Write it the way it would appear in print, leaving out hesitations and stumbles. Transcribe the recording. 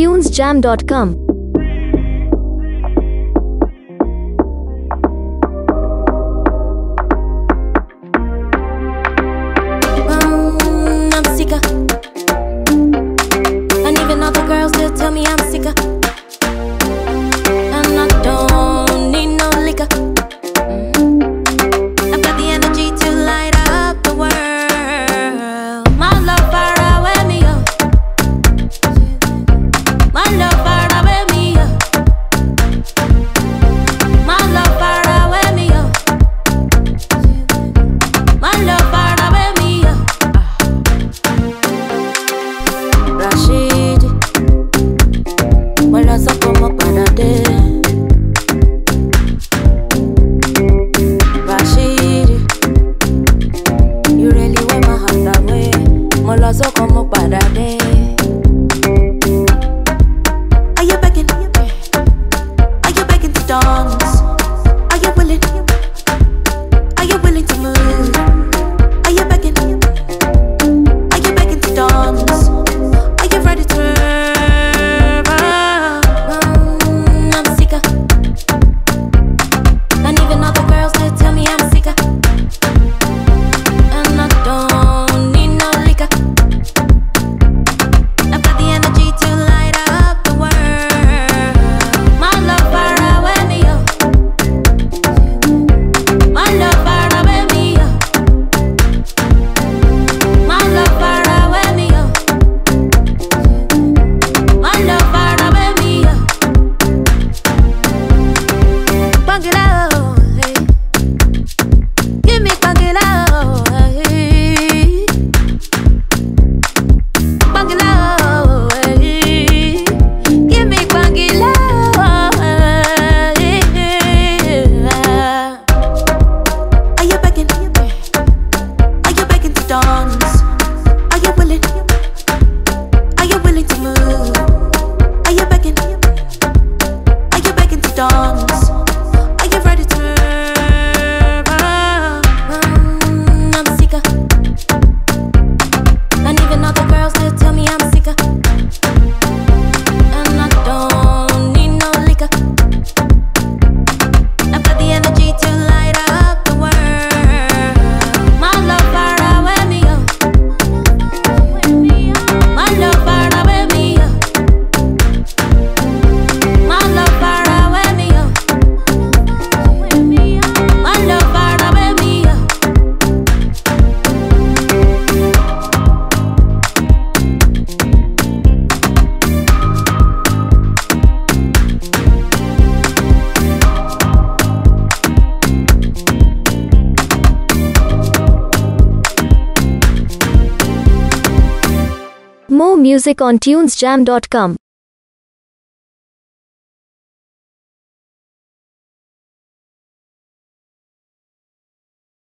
tunesjam.com. I'm sicker, and even other girls still tell me I'm sicker, and I don't need no liquor. I've got the energy to light up the world. My love far away me up. My love far away me up. My love far away me up. My love far away me up. Rashid, mola sako mo para de. Rashid, you really wear my heart away. Mola sako mo para de. Are you begging? Are you begging to dance? Are you willing? Are you willing to move? Are you begging? Are you begging to dance? Are you ready to move? I'm sicker, and even other girls they tell me I'm sicker, and I don't need no liquor. I've got the energy to light up the world. My love far away me up. My love far away me up. My love far away me up. My love far away me up. Bangalo, hey. Give me bangalo, hey. Bangalo, hey. Give me bangalo, hey. Are you begging? Are you begging to dance? Are you willing? Are you willing to move? Are you begging? Are you begging to dance? Are you ready to move? I'm sicker, and even other girls they tell me I'm sicker, and I don't need no liquor. I've got the energy to light up the world. My love far away me up. My love far away me up. My love far away me up. My love far away me up. More music on tunesjam.com.